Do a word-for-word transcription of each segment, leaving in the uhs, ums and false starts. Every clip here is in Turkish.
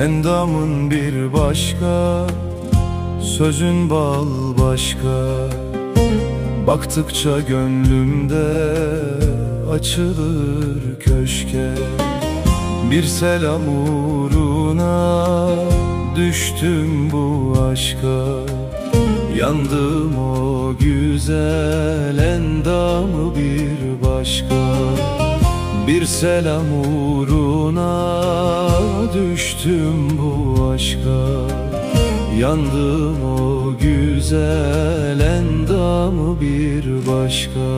Endamın bir başka, sözün bal başka. Baktıkça gönlümde açılır köşke. Bir selam uğruna düştüm bu aşka. Yandım o güzel endamı bir başka. Bir selam uğruna düştüm bu aşka. Yandım o güzel endamı bir başka.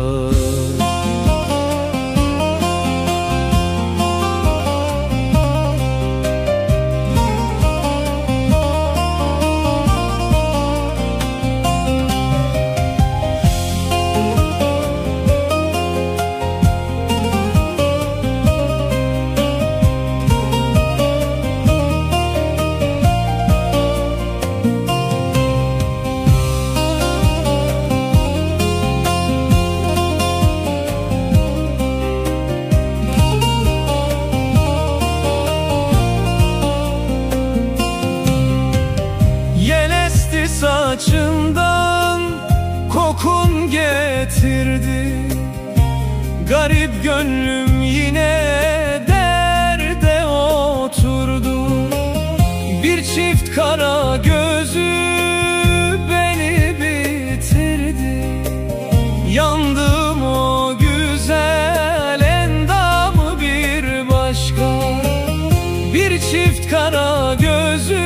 Saçından kokun getirdi. Garip gönlüm yine derde oturdu. Bir çift kara gözü beni bitirdi. Yandım o güzel endamı bir başka. Bir çift kara gözü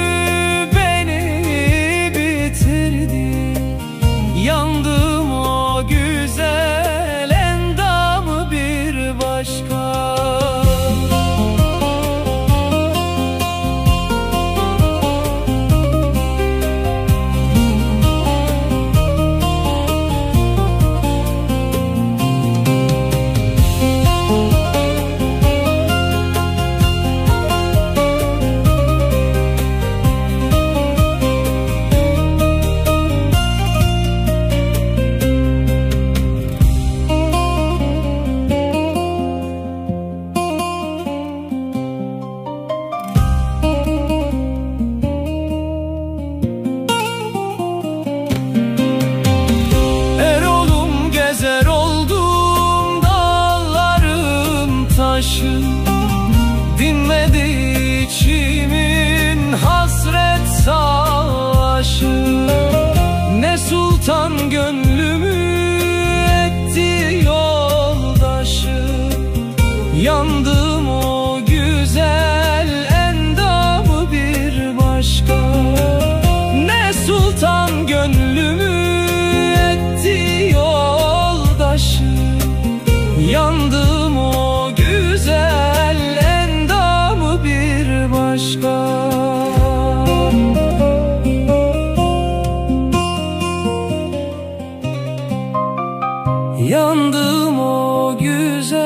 yandım o güzel endamı bir başka. Dinmedi içimin hasret savaşı. Ne sultan gönlümü etti yoldaşı. Yandım o güzel endamı bir başka. Ne sultan gönlümü etti yoldaşı. Yandım o güzel endamı bir başka. Yandım o güzel